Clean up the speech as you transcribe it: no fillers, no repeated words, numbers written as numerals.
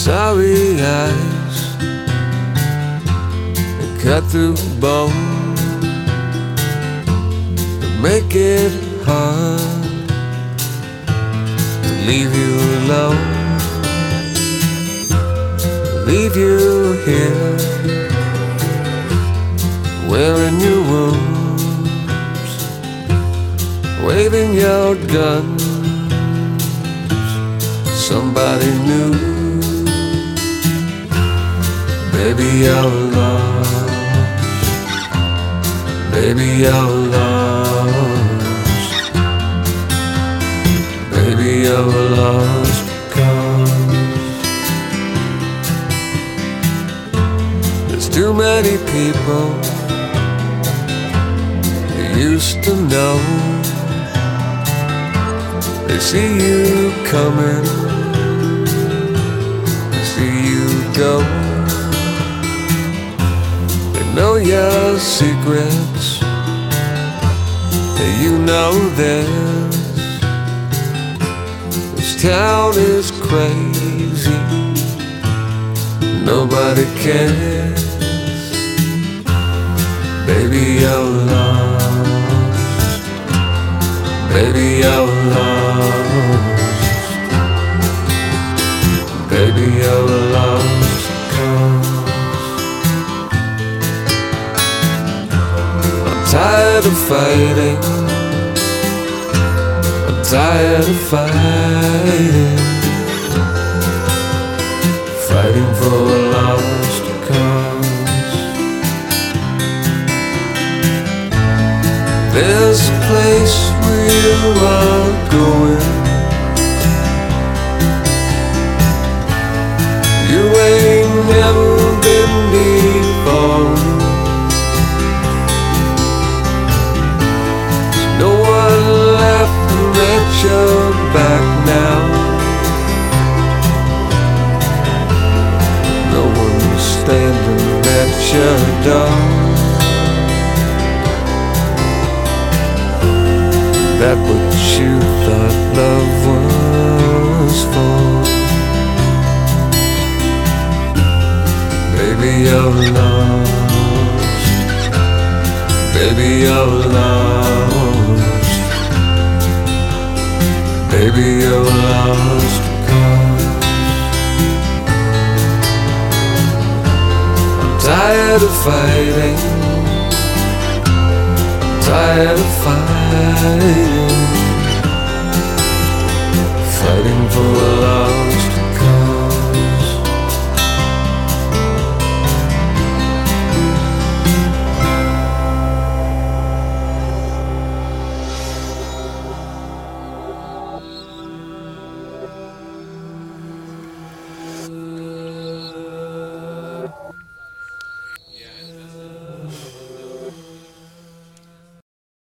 sorry eyes that cut through bone, that make it hard to leave you alone, leave you here wearing your wounds, waving your guns. Somebody new, baby, you're lost, baby, you're lost, baby, you're lost because there's too many people you used to know. They see you coming, they see you go. They know your secrets, and you know theirs. This town is crazy, nobody cares. Baby, you're lost, baby, you're lost, baby, you're lost cause I'm tired of fighting, I'm tired of fighting, fighting for a lost cause. There's a place where you are going, you ain't never been before. No one laughing at your back now, no one standing at your door. That what you thought love was for. Baby, you're lost, baby, you're lost, baby, you're lost cause I'm tired of fighting, tired of fighting, fighting for love.